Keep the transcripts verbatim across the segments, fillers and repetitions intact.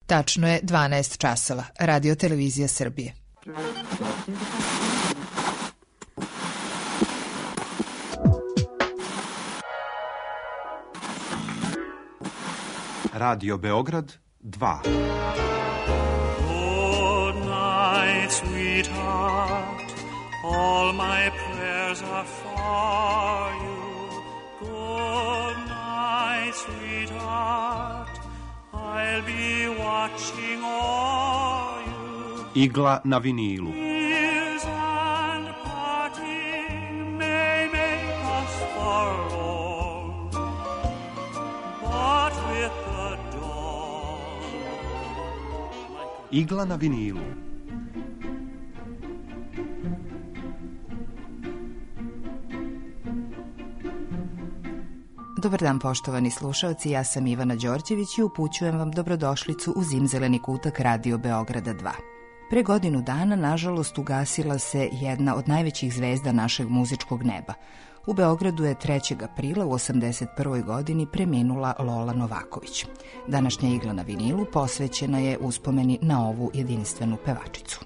Tačno je dvanaest časova. Radio Televizija Srbije. Radio Beograd dva. Good night, sweetheart. All my prayers are for you. Good night, sweetheart. I'll be watching all you. Igla na vinilu. Years and parting may make us far alone, but with the dawn. Igla na vinilu. Dobar dan, poštovani slušaoci, ja sam Ivana Đorđević i upućujem vam dobrodošlicu u zimzeleni kutak Radio Beograda dva. Pre godinu dana, nažalost, ugasila se jedna od najvećih zvezda našeg muzičkog neba. U Beogradu je trećeg aprila u osamdeset prvoj godini preminula Lola Novaković. Današnja igla na vinilu posvećena je uspomeni na ovu jedinstvenu pevačicu.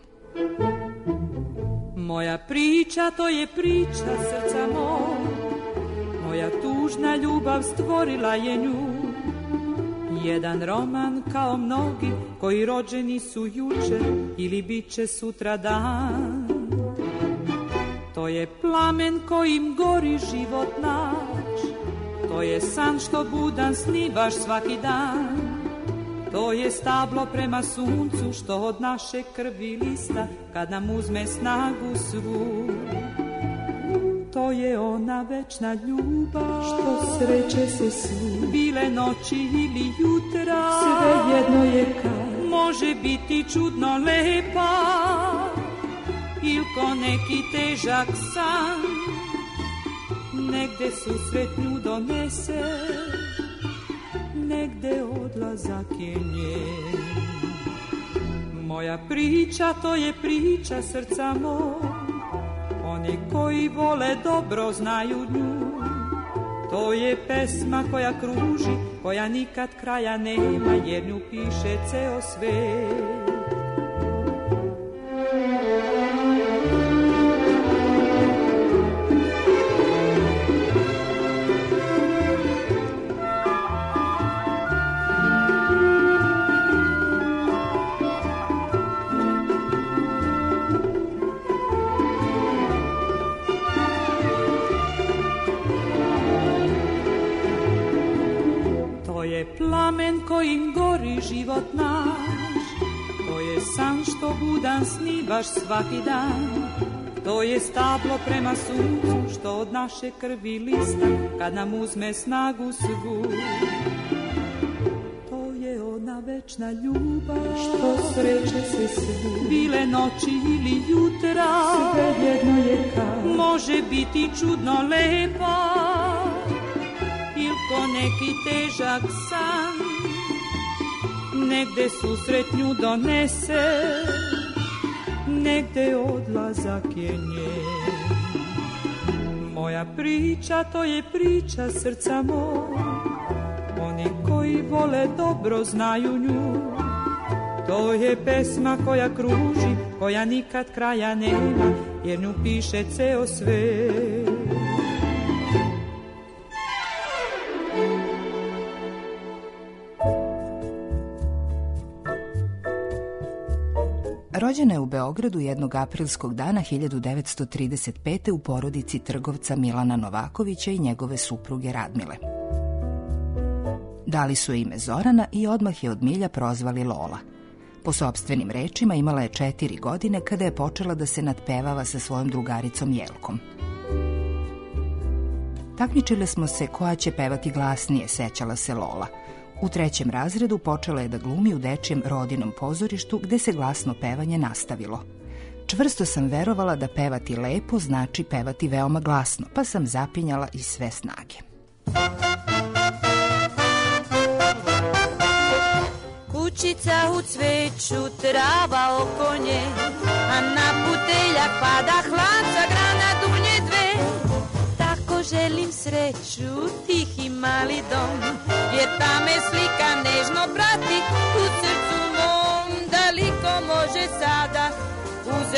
Moja priča, to je priča srca moj, moja tužna ljubav stvorila je nju. Jedan roman kao mnogi koji rođeni su juče ili bit će sutra dan. To je plamen kojim gori život naš, to je san što budan snivaš svaki dan. To je stablo prema suncu što od naše krvi lista kad nam uzme snagu svu. To je ona večna ljubav što sreće se svu. Bile noći ili jutra, sve jedno je kad može biti čudno lepa, ili ko neki težak san negde susret nju donese, negde odlazak je njen. Moja priča, to je priča srca moj, oni koji vole dobro znaju nju. To je pesma koja kruži, koja nikad kraja nema, jer nju piše ceo svet. Plamen kojim gori život naš, to je san što budan snivaš svaki dan. To je stablo prema suncu što od naše krvi lista kad nam uzme snagu svu. To je ona večna ljubav što sreće se svu. Bile noći ili jutra, sve jedno je kad može biti čudno lepa, ili ko neki težak san negde susretnju donese, negde odlazak je njen. Moja priča, to je priča srca moj, oni koji vole dobro znaju nju. To je pesma koja kruži, koja nikad kraja nema, jer nju piše ceo svet. Rođena je u Beogradu jednog aprilskog dana hiljadu devetsto trideset pete u porodici trgovca Milana Novakovića i njegove supruge Radmile. Dali su ime Zorana i odmah je od milja prozvali Lola. Po sopstvenim rečima imala je četiri godine kada je počela da se nadpevava sa svojom drugaricom Jelkom. Takmičile smo se koja će pevati glasnije, sećala se Lola. U trećem razredu počela je da glumi u dečijem Rodinom pozorištu gde se glasno pevanje nastavilo. Čvrsto sam verovala da pevati lepo znači pevati veoma glasno, pa sam zapinjala iz sve snage. Kućica u cveću, trava oko nje, a na puteljak pada hlad sa grana dunje dve. Tako želim sreću, tihi mali dom, jer ta me slika nežno prati u srcu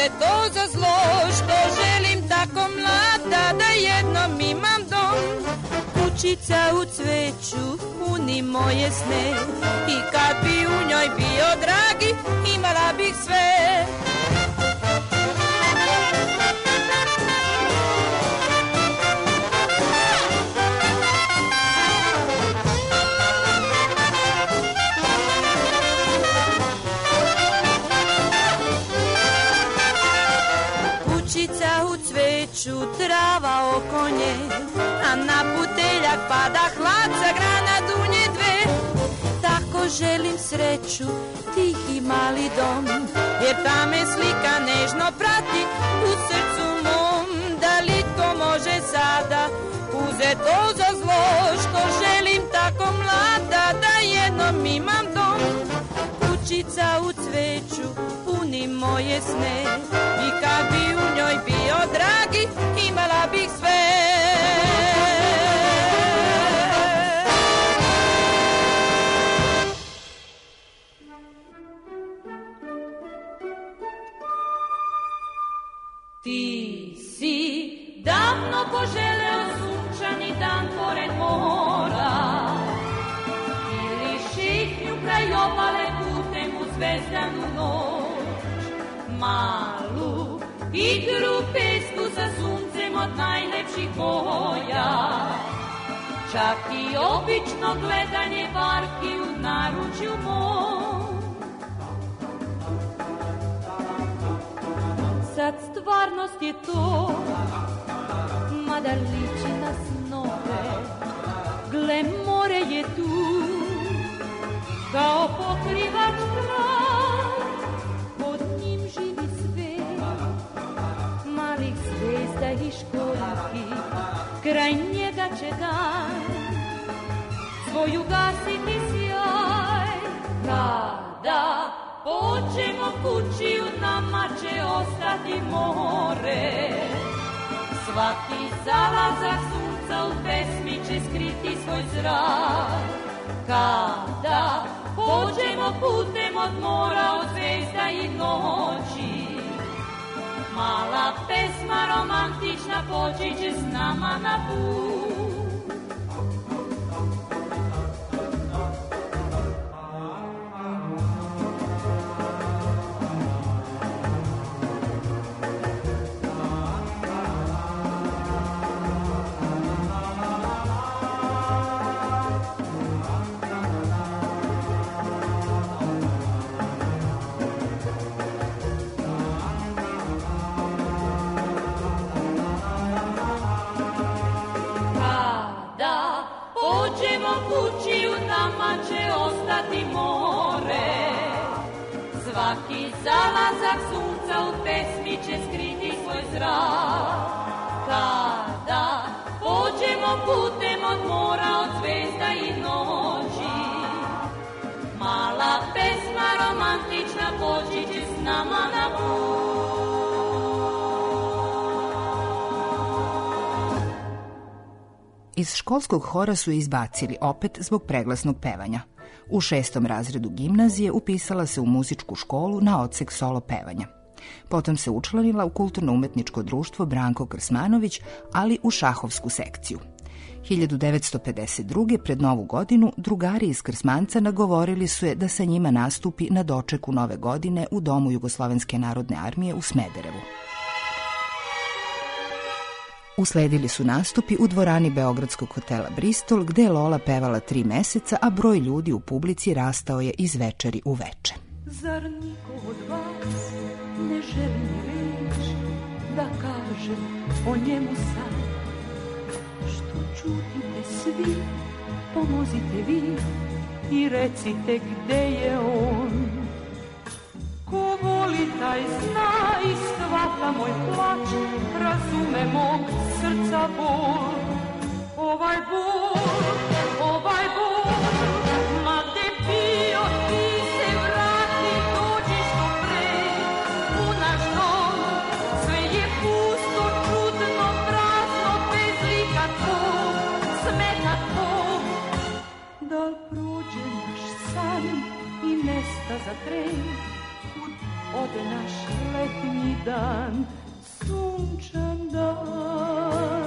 uze to za zlo, što želim tako mlada da jednom imam dom. Kućica u cveću puni moje sne i kad bi u njoj bio dragi, imala bih sve. Kućica u cveću, trava oko nje, a na puteljak pada hlad sa grana dunje dve. Tako želim sreću, tihi mali dom, jer ta me slika nežno prati u srcu mom. Da li to može sada uzet to za zlo, što želim tako mlada da jednom imam dom. Kućica u cveću puni moje sne i kad bi u njoj bio dragi, imala bih sve. Ti si davno poželeo sunčani dan pored mora ili šetnju kraj obale putem u zvezdanu noć, malu igru pesku sa suncem od najlepših boja, čak i obično gledanje varki u naručju mom. Sad stvarnost je to, mada liči na snove, gle more je tu, kao pokrivač kraj, pod njim živi svet, malih zvezda i školjki, kraj njega će dan svoju gasiti sjaj. Kada pođemo kući, u nama će ostati more, svaki zalazak sunca u pesmi će skriti svoj zrak. Kada pođemo putem od mora, od zvezda i noći, mala pesma romantična poći će s nama na put. Kući, u nama će ostati more, svaki zalazak sunca u pesmi će skriti svoj zrak. Kada pođemo putem od mora, od zvezda i noći, mala pesma romantična poći će s nama na put. Iz školskog hora su je izbacili opet zbog preglasnog pevanja. U šestom razredu gimnazije upisala se u muzičku školu na odsek solo pevanja. Potom se učlanila u kulturno-umetničko društvo Branko Krsmanović, ali u šahovsku sekciju. hiljadu devetsto pedeset druge. pred Novu godinu drugari iz Krsmanca nagovorili su je da sa njima nastupi na dočeku Nove godine u Domu Jugoslovenske narodne armije u Smederevu. Usledili su nastupi u dvorani beogradskog hotela Bristol, gde je Lola pevala tri meseca, a broj ljudi u publici rastao je iz večeri u veče. Zar niko od vas ne želi reč da kaže o njemu sad? Što čutite svi, pomozite vi i recite gde je on. Ko voli taj zna i shvata moj plač, razume mog srca bol. Ovaj bol, ovaj bol, ma te bio ti se vrati, dođi što pre u naš dom. Sve je pusto, čudno, prazno, bez lika tvog, smeta tvog. Da li prođe naš san i mesta za tren, kud ode naš letnji dan, sunčan dan.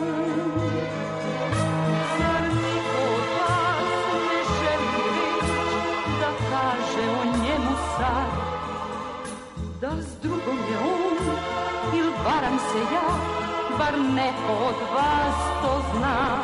Zar niko od vas ne želi reč da kaže o njemu sad, da s drugom je on ili varam se ja, bar neko od vas to zna.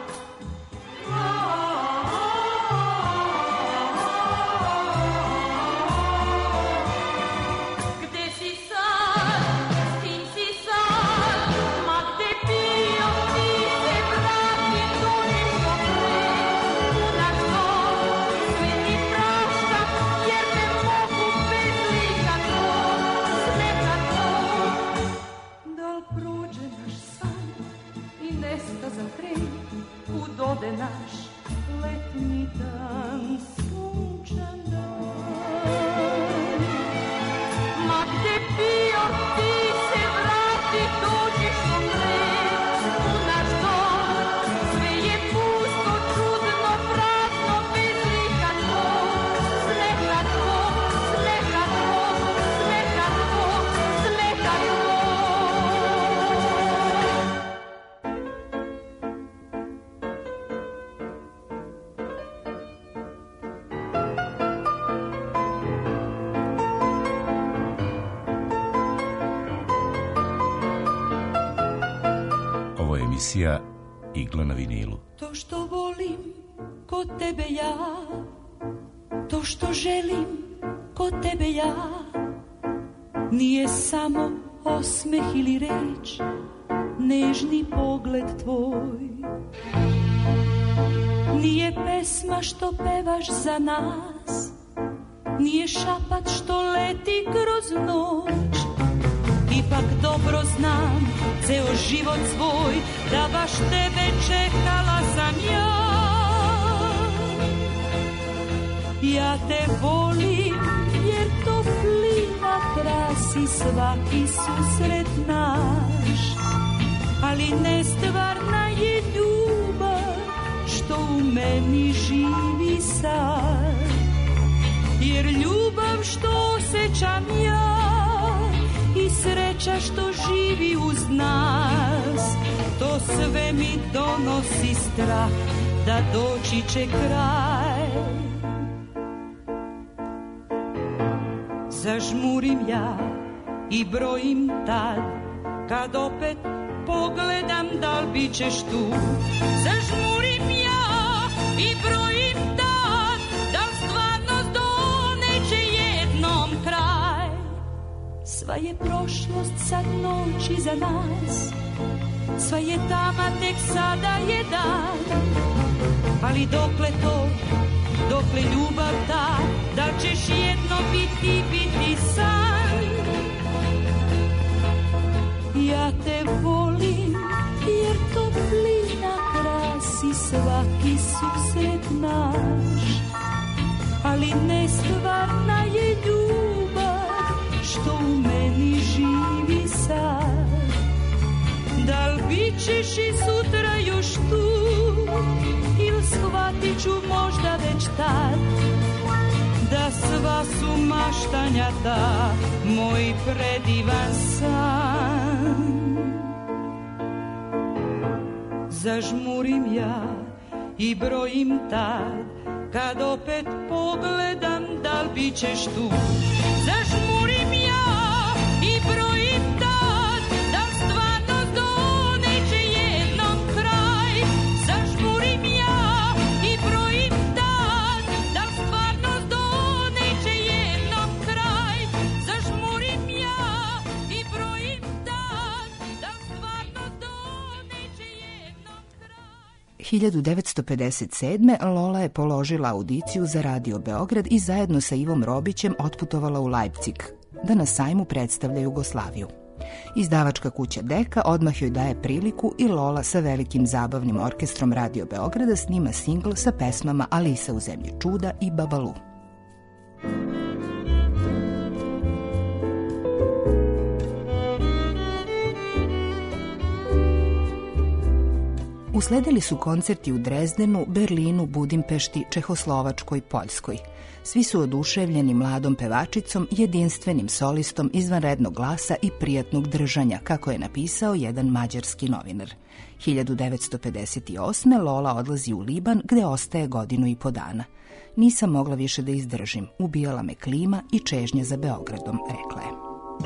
Ode naš letnji dan, sunčan dan. Ma gde bio ti se vrati, dođiš u mre, u naš dom. Sve je pusto, čudno, prazno, bez lika tvog. Smeha tvog, smeha tvog, smeha tvog, smeha tvog. Emisija Igla na vinilu. To što volim kod tebe ja, to što želim kod tebe ja, nije samo osmeh ili reč, nežni pogled tvoj. Nije pesma što pevaš za nas, nije šapat što leti kroz noć. Ipak dobro znam ceo život svoj, da baš tebe čekala sam ja. Ja te volim jer toplina krasi svaki susret naš, ali nestvarna je ljubav što u meni živi sad. Jer ljubav što osjećam ja i sreća što živi uz nas, to sve mi donosi strah da doći će kraj. Zažmurim ja i brojim tad, kad opet pogledam da li bit ćeš tu. Zažmurim ja i brojim tad, da li stvarnost doneće jednom kraj. Sva je prošlost sad noć iza nas, sva je tama tek sada je dan. Ali dokle to, dokle ljubav ta, da ćeš jedno biti, biti san. Ja te volim jer toplina krasi svaki susret naš, ali nestvarna je ljubav što u meni živi sad. Da li bit ćeš i sutra još tu, ili shvatit ću možda već tad da sva su maštanja ta, moj predivan san. Zažmurim ja i brojim tad, kad opet pogledam da li bit ćeš tu. Zažmurim ja i brojim tad, da li stvarnost doneće jednom kraj. Zažmurim ja i brojim tad, da li stvarnost doneće jednom kraj. Zažmurim ja i brojim tad, da li stvarnost doneće jednom kraj. hiljadu devetsto pedeset sedme. Lola je položila audiciju za Radio Beograd i zajedno sa Ivom Robićem otputovala u Leipzig da na sajmu predstavlja Jugoslaviju. Izdavačka kuća Deka odmah joj daje priliku i Lola sa velikim zabavnim orkestrom Radio Beograda snima singl sa pesmama Alisa u zemlji čuda i Babalu. Usledili su koncerti u Drezdenu, Berlinu, Budimpešti, Čehoslovačkoj, Poljskoj. Svi su oduševljeni mladom pevačicom, jedinstvenim solistom, izvanrednog glasa i prijatnog držanja, kako je napisao jedan mađarski novinar. hiljadu devetsto pedeset osme. Lola odlazi u Liban, gde ostaje godinu i po dana. Nisam mogla više da izdržim, ubijala me klima i čežnja za Beogradom, rekla je.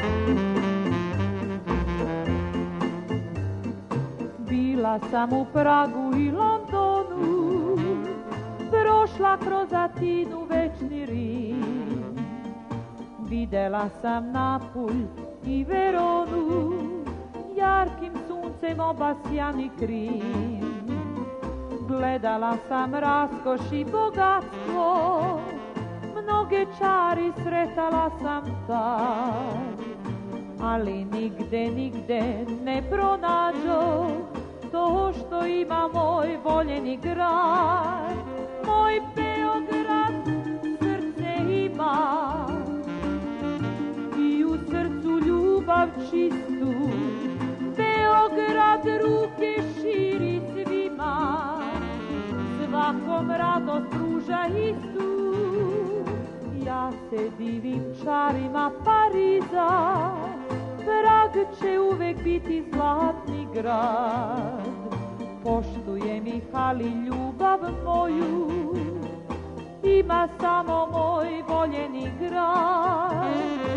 Bila sam u Pragu i Londonu, prošla kroz Atinu, večni Rim. Videla sam Napulj i Veronu, jarkim suncem obasjani Krim. Gledala sam raskoš i bogatstvo, mnoge čari sretala sam tad, ali nigde, nigde ne pronađo to što ima moj voljeni grad. Moj Beograd srce ima i u srcu ljubav čistu. Beograd ruke širi svima, svakom radost pruža istu. Ja se divim čarima Pariza, Prag će uvek biti zlatni grad. Poštujem ih, ali ljubav moju ima samo moj voljeni grad.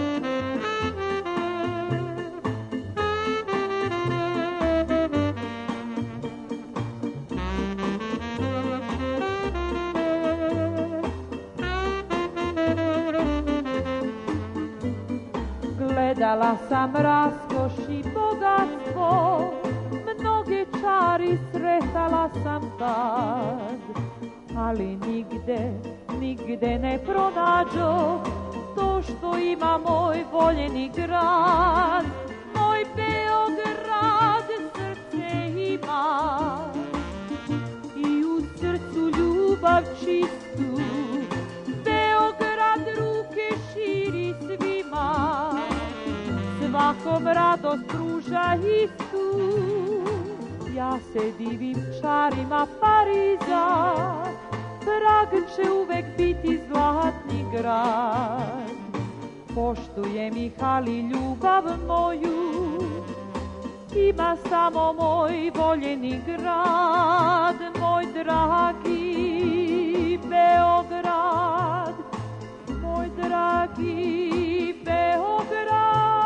Gledala sam raskoš i bogatstvo, mnoge čari sretala sam tad, ali nigde, nigde ne pronađo to što ima moj voljeni grad. Moj Beograd srce ima i u srcu ljubav čistu. Beograd ruke širi svima, svakom radost pruža istu. Ja se divim čarima Pariza, Prag će uvek biti zlatni grad. Poštujem ih, ali ljubav moju ima samo moj voljeni grad. Moj dragi Beograd, moj dragi Beograd.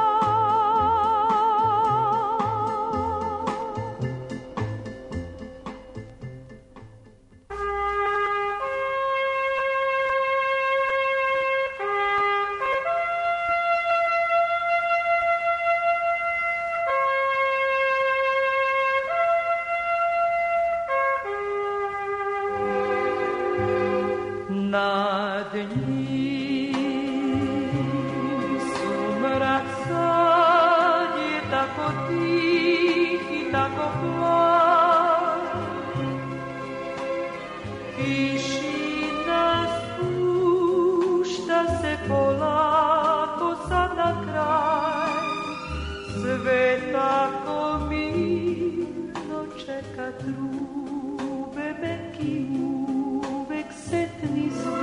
Nad njim sumrak sad je tako tih i tako plah, tišina spušta se polako sad na kraj, sve tako mirno čeka trube meki uvek setni zvuk.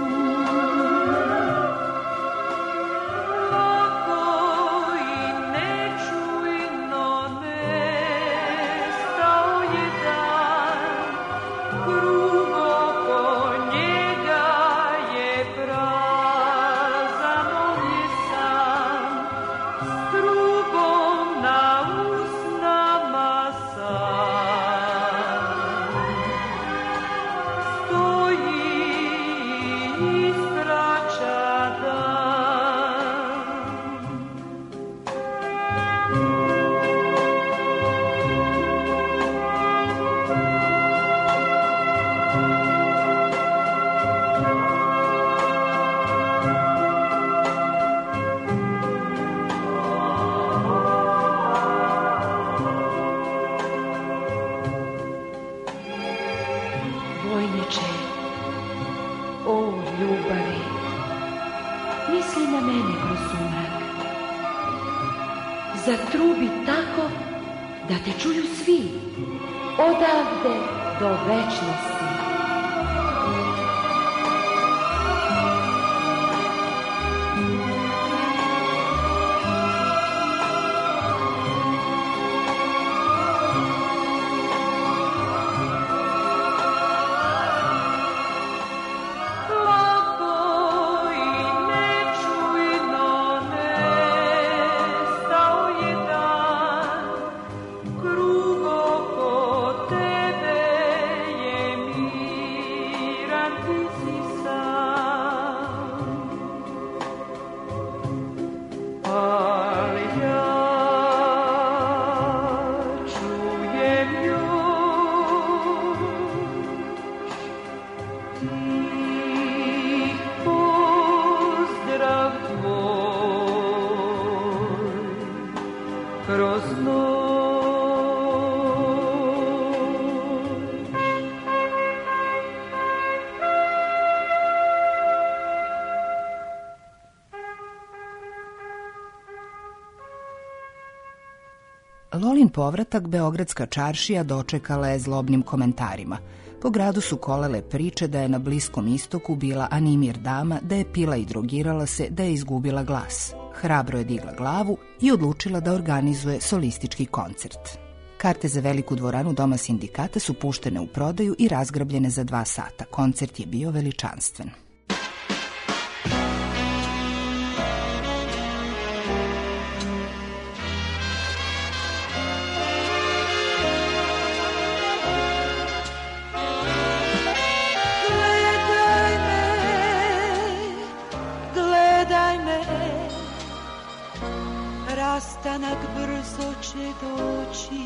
Zatrubi tako da te čuju svi. odavde do večnosti. Lolin povratak beogradska čaršija dočekala je zlobnim komentarima. Po gradu su kolele priče da je na Bliskom istoku bila Animir dama, da je pila i drogirala se, da je izgubila glas. Hrabro je digla glavu i odlučila da organizuje solistički koncert. Karte za veliku dvoranu Doma sindikata su puštene u prodaju i razgrabljene za dva sata. Koncert je bio veličanstven. Rastanak brzo će doći,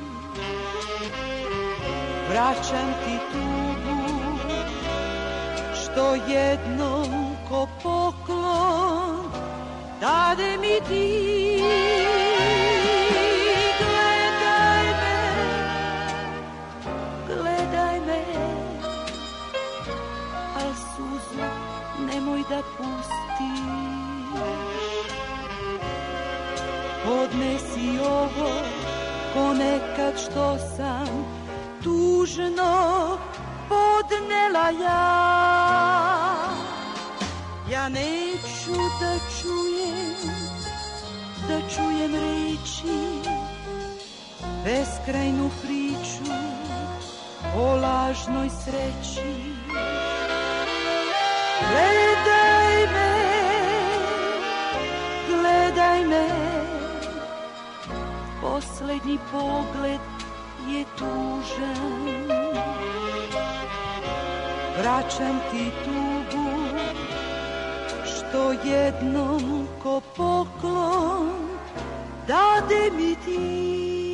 vraćam ti tugu, što jednom ko poklon dade mi ti. Gledaj me, gledaj me, al suzu nemoj da pustiš. Odnesi ovo ko nekad što sam tužno podnela ja. Ja neću da čujem, da čujem reči, beskrajnu priču o lažnoj sreći. Gledaj me, gledaj me, poslednji pogled je tužan. Vraćam ti tugu, što jednom ko poklon dade mi ti.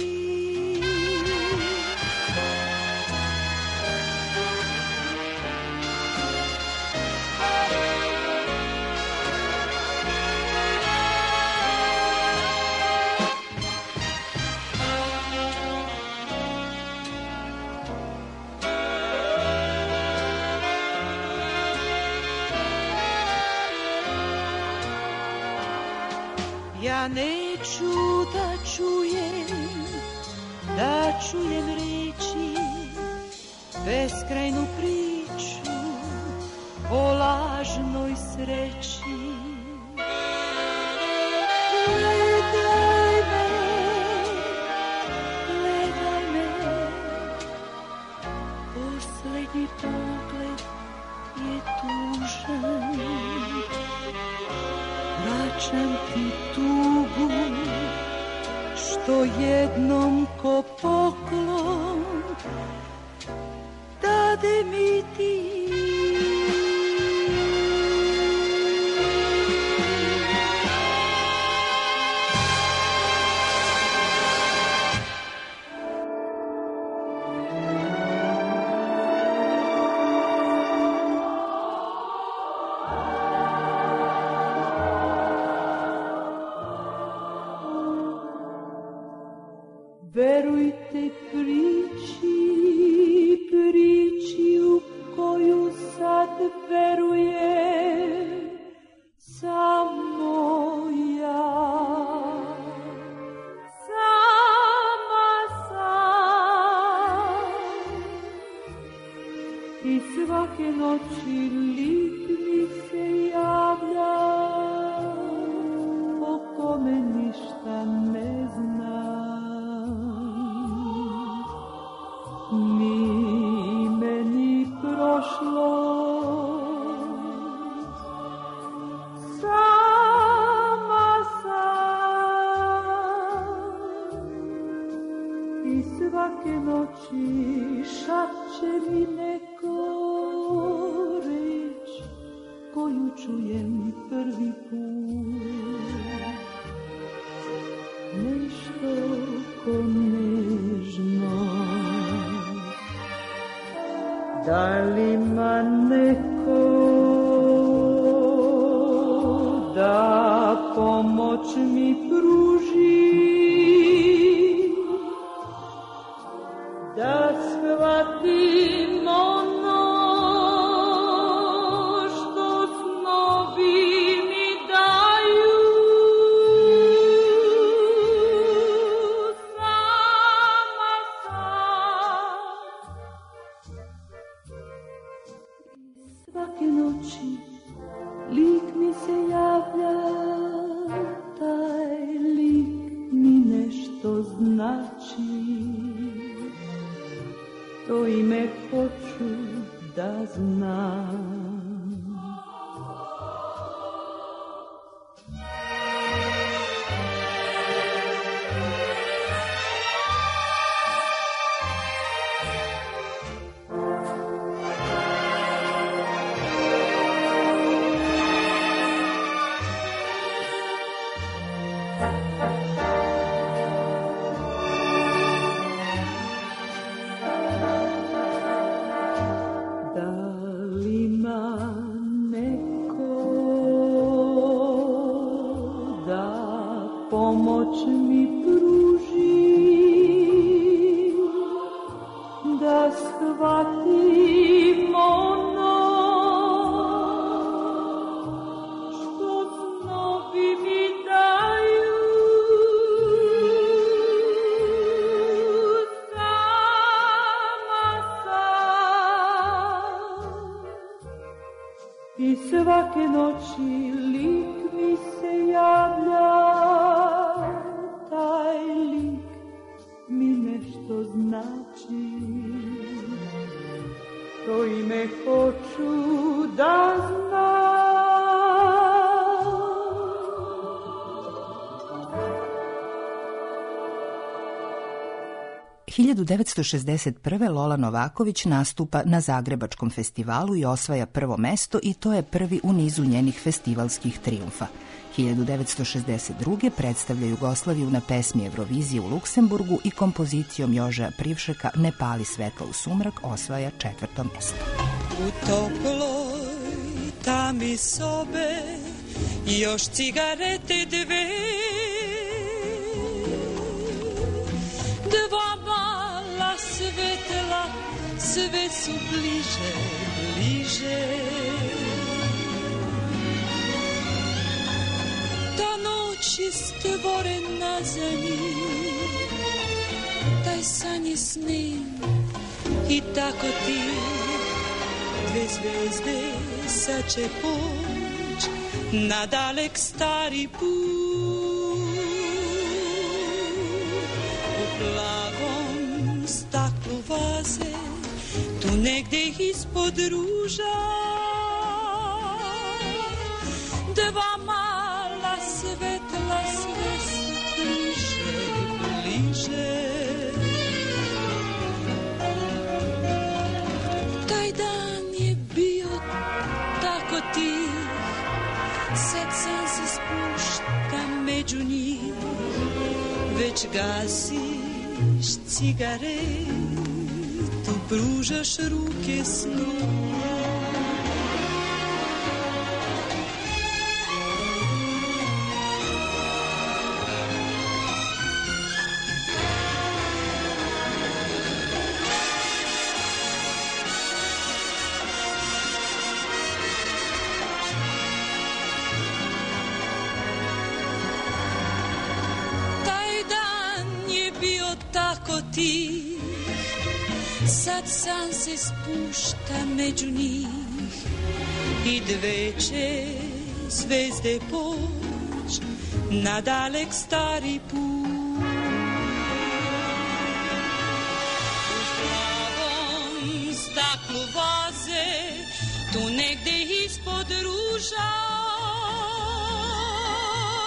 Ja neću da čujem, da čujem reči, beskrajnu priču o lažnoj sreći. Gledaj me, gledaj me, poslednji pogled je tužan. Vraćam ti tugu, što jednom ko poklon dade mi ti. Verujte priči, priči u koju sad verujem samo ja. Sama sam svake noći šapće mi neko reč koju čujem prvi put. Nešto ko nežno, da li ma neko da pomoć mi pruži, da shvatim ono što snovi mi daju. Sama sam i svake noći lik mi se javlja, taj lik mi nešto znači. To ime hoću da znam. Pomoć mi pruži, da shvatim ono što snovi mi daju. Sama sam i svake noći lik mi se javlja, taj lik mi nešto znači. To ime hoću da znam. hiljadu devetsto šezdeset prve. Lola Novaković nastupa na Zagrebačkom festivalu i osvaja prvo mesto i to je prvi u nizu njenih festivalskih trijumfa. hiljadu devetsto šezdeset druge. predstavlja Jugoslaviju na pesmi Eurovizije u Luksemburgu i kompozicijom Joža Privšeka Ne pali svetlo u sumrak osvaja četvrto mesto. U toploj tami sobe još cigarete dve, dva mala svetla, sve su bliže, bliže. Ta noć je stvorena za njih, taj san je snin i tako ti. Dve zvezde sad će poć na dalek stari put. U plavom staklu vaze, tu negde ispod ruža, dva mala svetla, sve su bliže, bliže. Taj dan je bio tako tih, sad sam se spušta među njih, već gasiš cigaretu, pružaš ruke snu. Tih, sad san se spušta među njih i dve će zvezde poć na dalek stari put. U plavom staklu vaze, tu negde ispod ruža,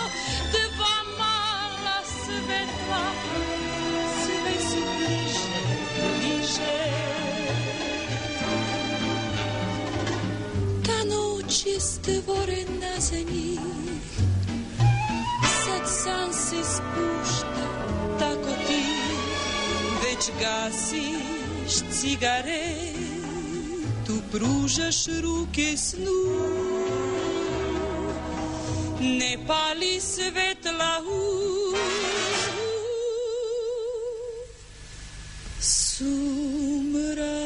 dva mala svetla, sve su bliže, stvorena za njih. Sad san se spušta, tako ti već gasiš cigaretu, pružaš ruke snu. Ne pali svetla u sumrak.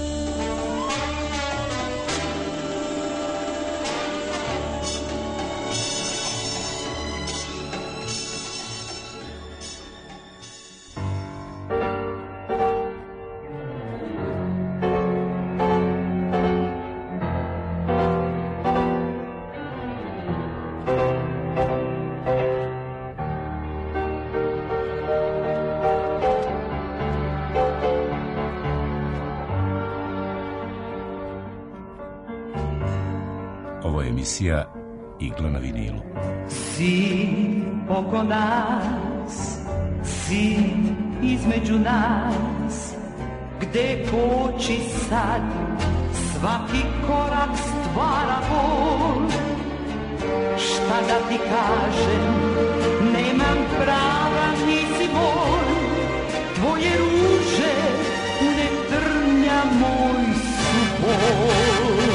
Emisija Igla na vinilu. Si oko nas, si između nas, gde koči sad, svaki korak stvara bol. Šta da ti kažem, nemam prava, nisi moj, tvoje ruže ne trnja moj su bol.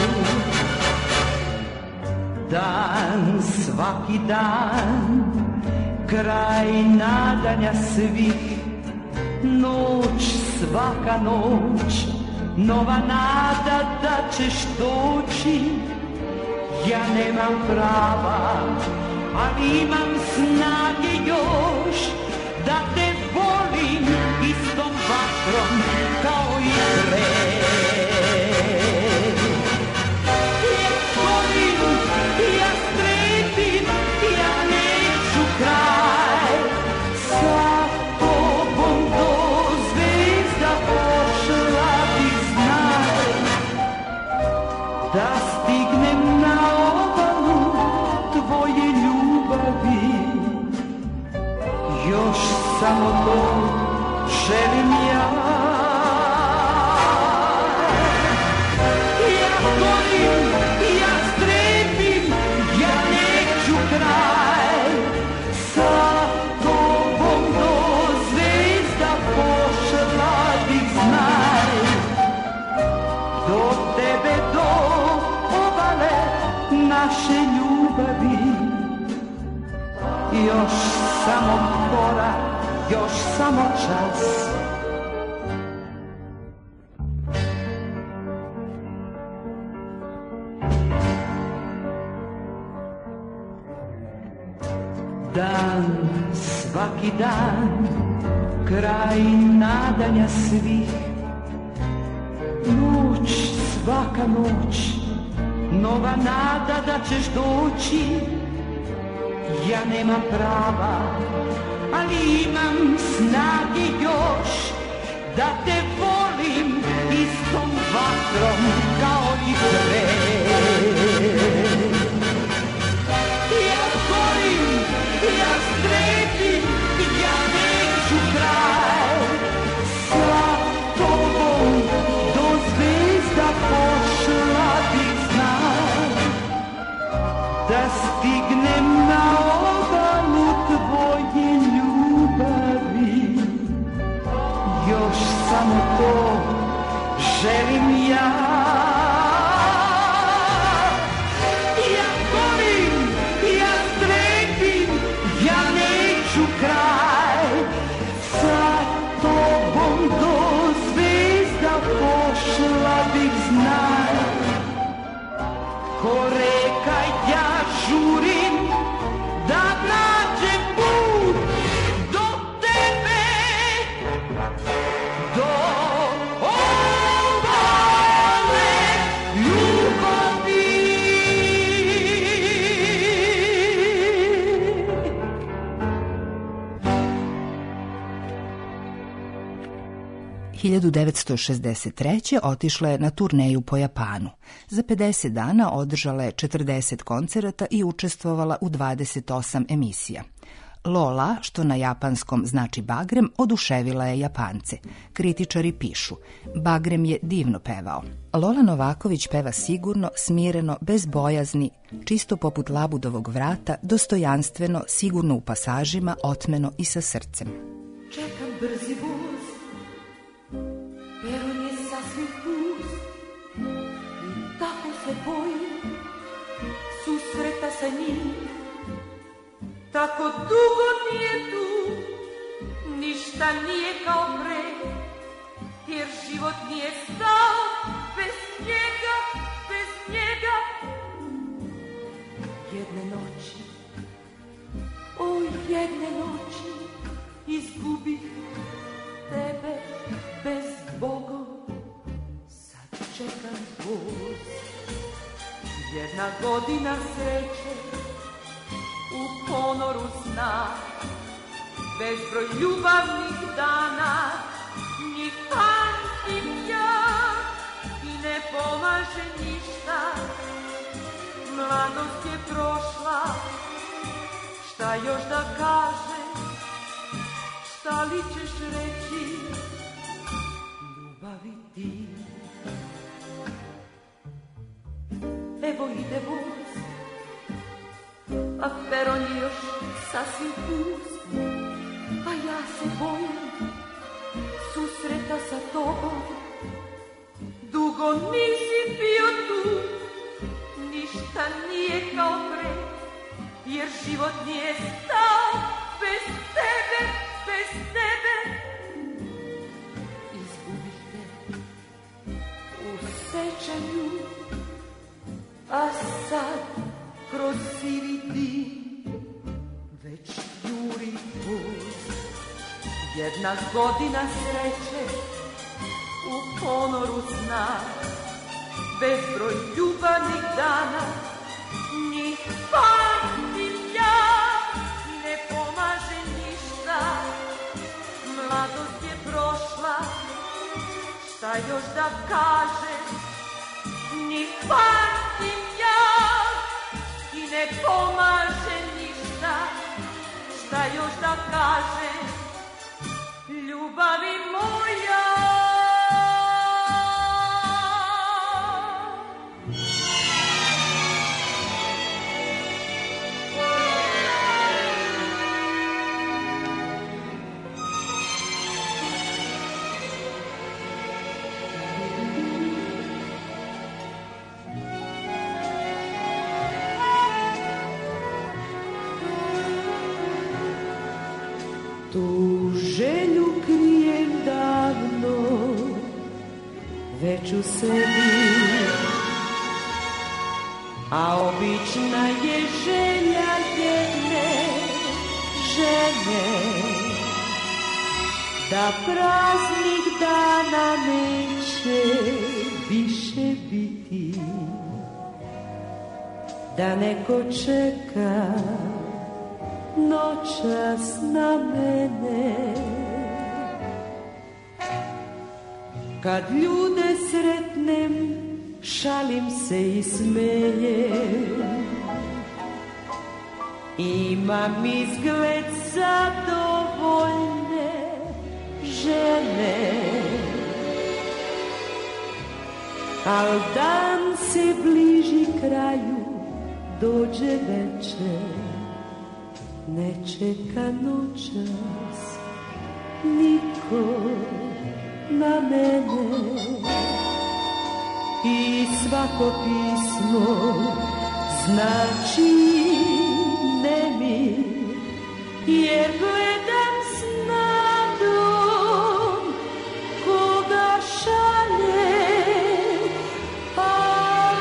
Dan, svaki dan, kraj nadanja svih, noć, svaka noć, nova nada da ćeš doći. Ja nemam prava, ali imam snage još, da te volim istom vatrom kao i pre. Ja strepim, ja neću kraj, sa tobom do zvezda pošla bih znaj, da stignem na obalu tvoje ljubavi. Još samo to želim ja. Ja volim, ja strepim, ja neću kraj, sa tobom do zvezda pošla bih znaj, do tebe, do obale naše ljubavi. Još samo korak, još samo čas. Dan, svaki dan, kraj nadanja svih, noć, svaka noć, nova nada da ćeš doći. Ja nemam prava, ali imam snage još, da te volim istom vatrom kao i pre. Ja volim, ja strepim, ja neću kraj, sa tobom do zvezda pošla bih znaj, da stignem na obalu tvoje ljubavi. Još samo to želim ja. Ja volim, ja strepim, ja neću kraj, sa tobom do zvezda pošla bih znaj, ko reka ja žurim da nađem put do tebe, do obale ljubavi. hiljadu devetsto šezdeset treće. otišla je na turneju po Japanu. Za pedeset dana održala je četrdeset koncerata i učestvovala u dvadeset osam emisija. Lola, što na japanskom znači bagrem, oduševila je Japance. Kritičari pišu, bagrem je divno pevao. Lola Novaković peva sigurno, smireno, bez bojazni, čisto poput labudovog vrata, dostojanstveno, sigurno u pasažima, otmeno i sa srcem. Čekam brzi voz, peron je sasvim pust i tako se bojim susreta sa njim. Tako dugo nije tu, ništa nije kao pre, jer život nije stao bez njega, bez njega. Jedne noći, o jedne noći, izgubih tebe bez Bogom. Sad čekam voz, jedna godina sreće, u ponoru sna, bezbroj ljubavnih dana, njih pamtim ja i ne pomaže ništa. Mladost je prošla, šta još da kažem, šta li ćeš reći, ljubavi ti. Evo ide voz, a peron je još sasvim pust, a ja se bojim susreta sa tobom. Dugo nisi bio tu, ništa nije kao pre, jer život nije stao bez tebe, bez tebe. Izgubih te u sećanju, a sad kroz sivi dim već juri voz. Jedna godina sreće u ponoru sna, bezbroj ljubavnih dana, njih pamtim ja i ne pomaže ništa. Mladost je prošla, šta još da kažem, njih pamtim ja i ne pomaže ništa. Šta još da kažem, ljubavi moja. Tu želju krijem davno, već u sebi, a obična je želja jedne žene, da praznih dana neće više biti, da neko čeka noćas na mene. Kad ljude sretnem, šalim se i smejem, imam izgled zadovoljne žene. Al dan se bliži kraju, dođe večer, ne čeka noćas niko na mene. I svako pismo znači nemir, jer gledam s nadom koga šalje, a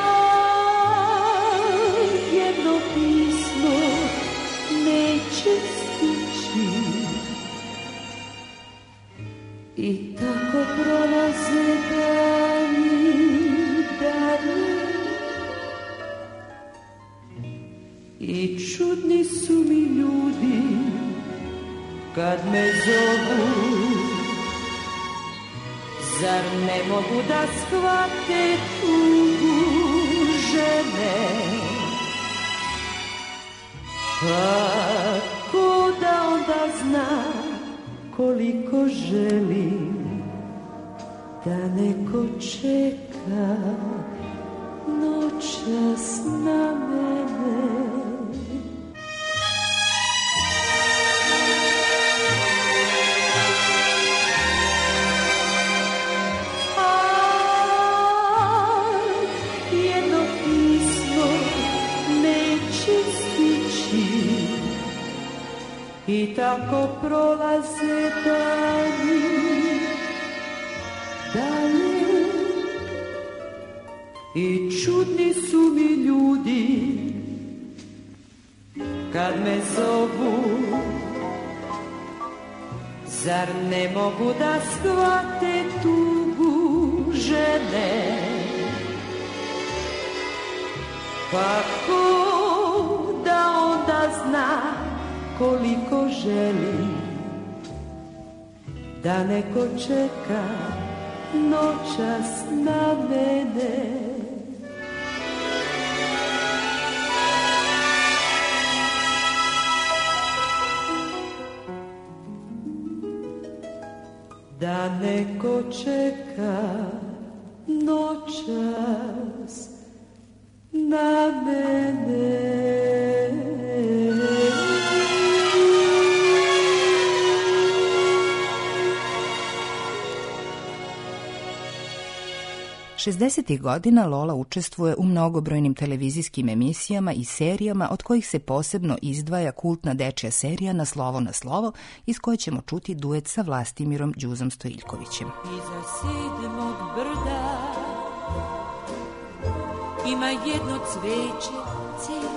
jedno pismo neće stići. I tako prolaze dani, dani, i čudni su mi ljudi kad me zovu. Zar ne mogu da shvate tugu žene? Kako da koliko želim da neko čeka noćas na mene. I tako prolaze dani dalje i čudni su mi ljudi kad me zovu. Zar ne mogu da shvate tugu žene? Pa ko da onda zna koliko želim da neko čeka noćas na mene. Da neko čeka noćas na mene. šezdesetih godina Lola učestvuje u mnogobrojnim televizijskim emisijama i serijama, od kojih se posebno izdvaja kultna dečja serija Na slovo na slovo, iz koje ćemo čuti duet sa Vlastimirom Đuzom Stojiljkovićem. Iza sedmog brda ima jedno cveće, cer,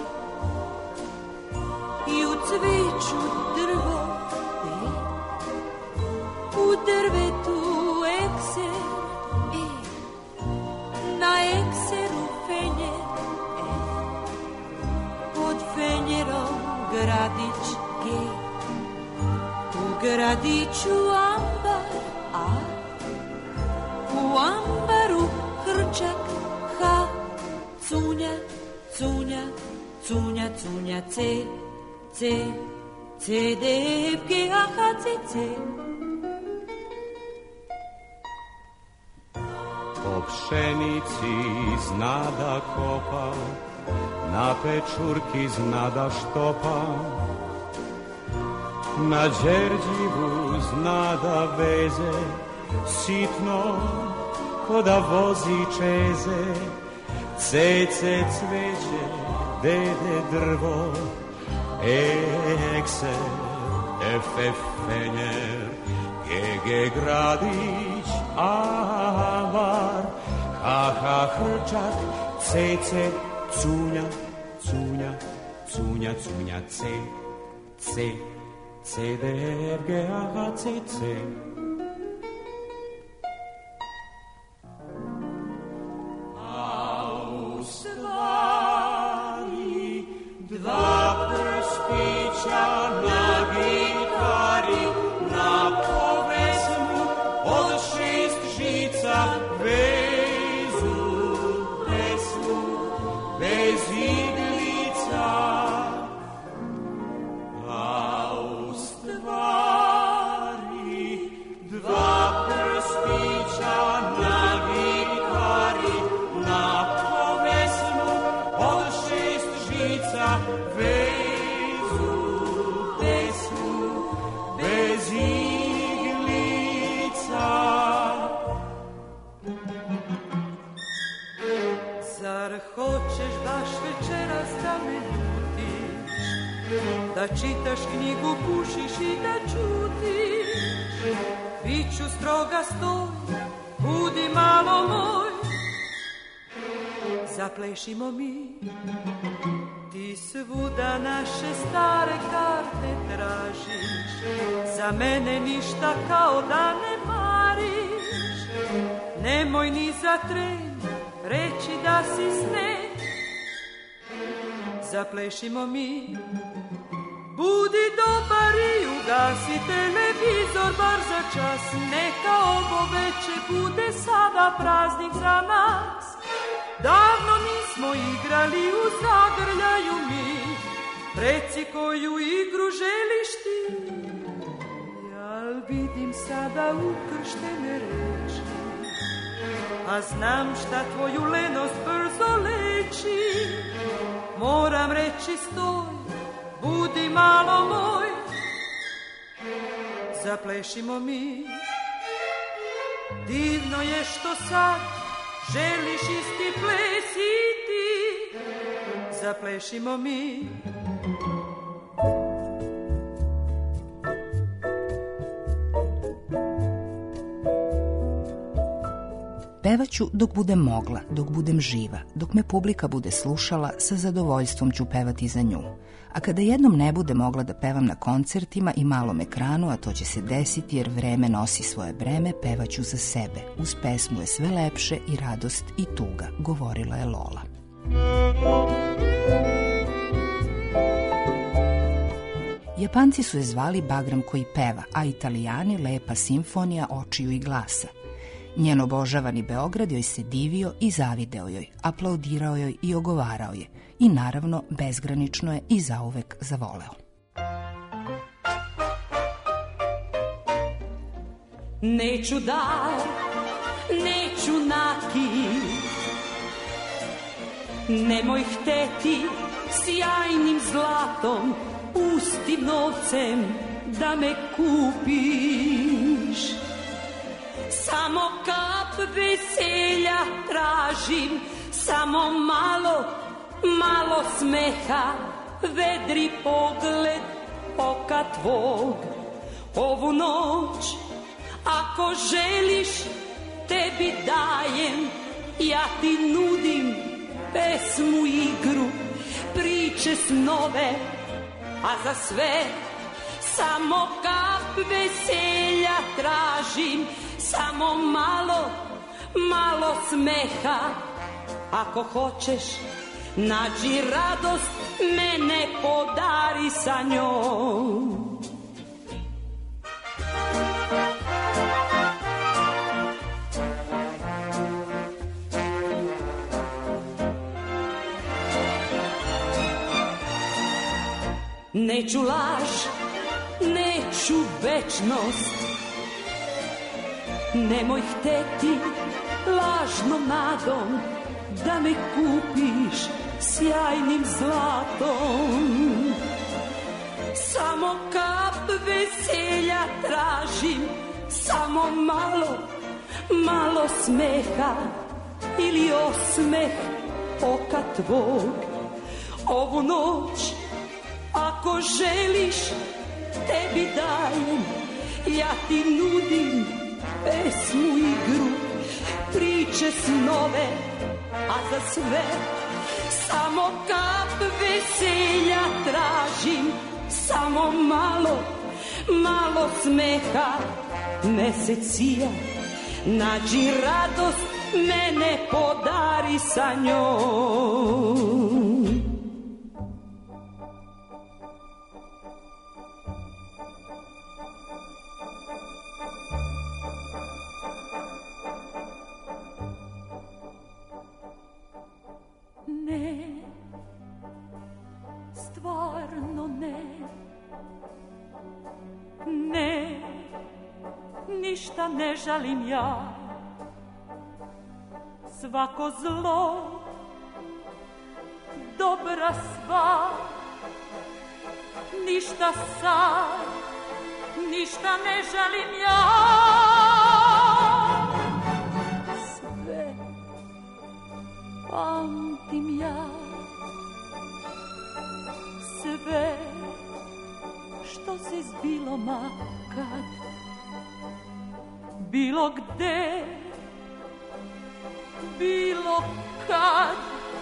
i u cveću drvo, e, u drvetu ekser, na ekseru fenjer, e, pod fenjerom gradić ge, u gradiću ambar, a u ambaru hrčak, ha, cunja, cunja, cunja, cunja, ce, ce, ce, d, f, g, a, h, c, c. Po pšenici zna da kopa, na pečurki zna da štopa, na đerđivu zna da veze, sitno ko da vozi čeze, cece cveće, dede drvo, ekser, efe fenjer, gege gradić, avar, ha ha hrčak, cece, cunja, cunja, cunja, cunja, ce, ce, ce, d, f, g, a, h, c, c. A u stvari dva prstića na gitari, na povesmu od šest žica, vezu pesmu bez iglica. A u stvari dva prstića na gitari, na povesmu od šest žica, vezu pesmu bez iglica. Zar hoćeš baš večeras da me ljutiš, da čitaš knjigu, pušiš i da čutiš? Biću stroga stoj, budi malo moj, zaplešimo mi. Ti svuda naše stare karte tražiš, za mene ništa kao da ne mariš. Nemoj ni za tren reći da si sne, zaplešimo mi. Budi dobar i ugasi televizor bar za čas, neka ovo veče bude sada praznik za nas. Davno nismo igrali u zagrljaju mi, reci koju igru želiš ti, jel bi sada ukrštene reči, a znam šta tvoju lenost brzo leči. Moram reći stoj, budi malo moj, zaplešimo mi. Divno je što sad želiš isti ples i ti, zaplešimo mi. Pevaću dok budem mogla, dok budem živa, dok me publika bude slušala, sa zadovoljstvom ću pevati za nju. A kada jednom ne bude mogla da pevam na koncertima i malom ekranu, a to će se desiti jer vreme nosi svoje breme, pevaću za sebe. Uz pesmu je sve lepše i radost i tuga, govorila je Lola. Japanci su je zvali Bagram koji peva, a Italijani Lepa simfonija očiju i glasa. Njen obožavani Beograd joj se divio i zavideo joj, aplaudirao joj i ogovarao je i naravno bezgranično je i zauvek zavoleo. Neću dar, neću nakit, nemoj hteti sjajnim zlatom, pustim novcem da me kupiš. Samo kap veselja tražim, samo malo, malo smeha, vedri pogled oka tvog. Ovu noć, ako želiš, tebi dajem, ja ti nudim pesmu, igru, priče, snove, a za sve samo kap veselja tražim, samo malo, malo smeha. Ako hoćeš, nađi radost, mene podari sa njom. Neću laž, neću večnost, nemoj hteti lažnom nadom da me kupiš sjajnim zlatom. Samo kap veselja tražim, samo malo, malo smeha ili osmeh oka tvog. Ovu noć, ako želiš, tebi dajem, ja ti nudim pesmu, igru, priče, snove, a za sve samo kap veselja tražim, samo malo, malo smeha. Mesec sija, nađi radost, mene podari sa njom. Stvarno ne, ne, ništa ne žalim ja. Svako zlo, dobra sva, ništa sad, ništa ne žalim ja. Sve pamtim ja, sve što se zbilo makad, bilo gde, bilo kad.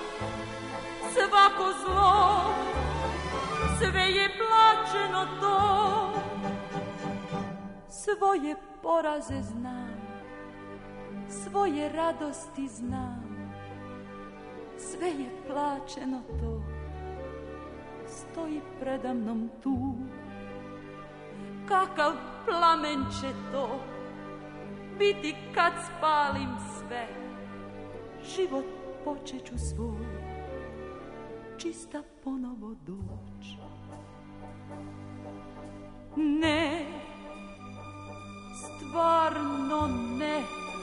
Svako zlo, sve je plaćeno to, svoje poraze znam, svoje radosti znam, sve je plaćeno to. Stoji predamnom tu, kakav plamen će to biti kad spalim sve. Život počeću svoj, čista ponovo doć. Ne, stvar stvarno ne.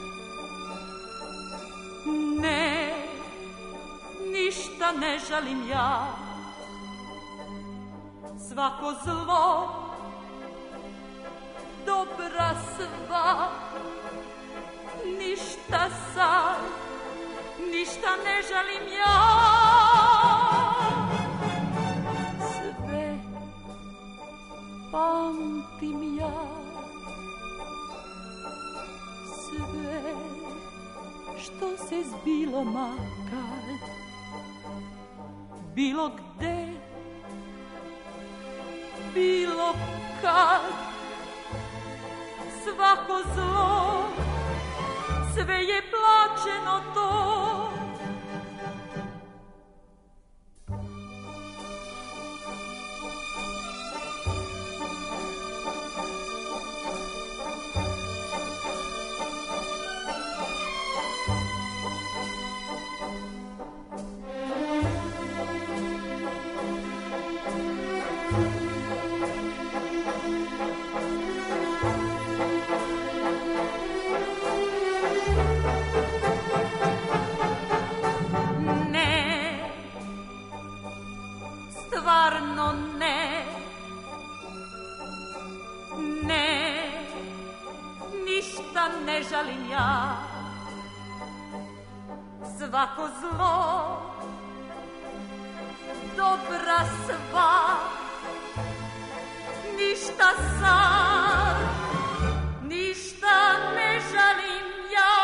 Ne, ništa ne žalim ja. Svako zlo, dobra sva, ništa sad, ništa ne žalim ja. Sve pamtim ja, sve što se zbilo makar, bilo gde, bilo kad, svako zlo, sve je plaćeno to. Stvarno ne, ne, ništa ne žalim ja. Svako zlo, dobra sva, ništa sad, ništa ne žalim ja.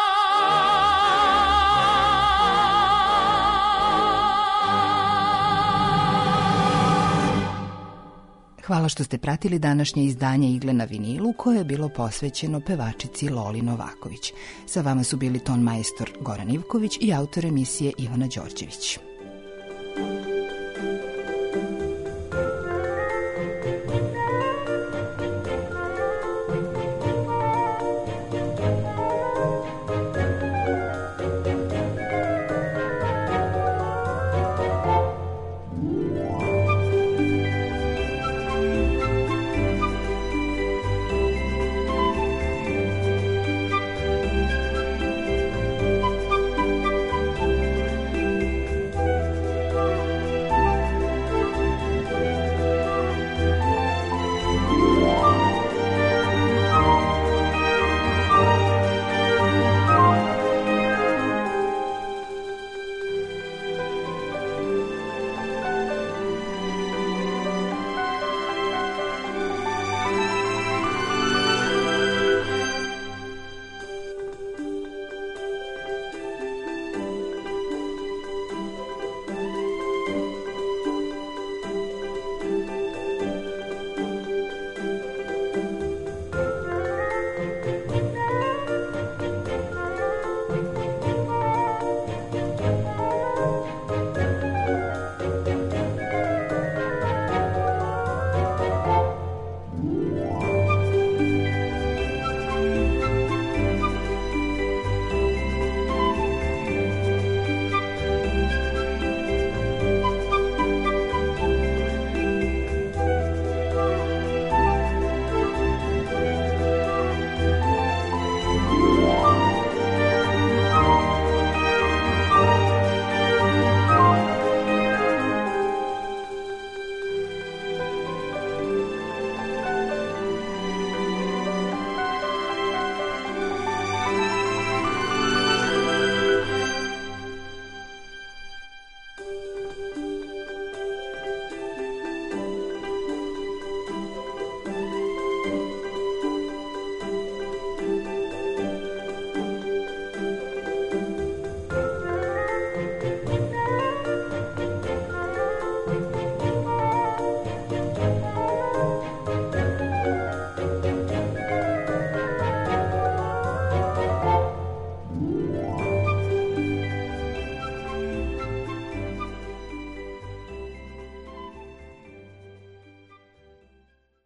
Hvala što ste pratili današnje izdanje Igle na vinilu koje je bilo posvećeno pevačici Loli Novaković. Sa vama su bili ton majstor Goran Ivković i autor emisije Ivana Đorđević.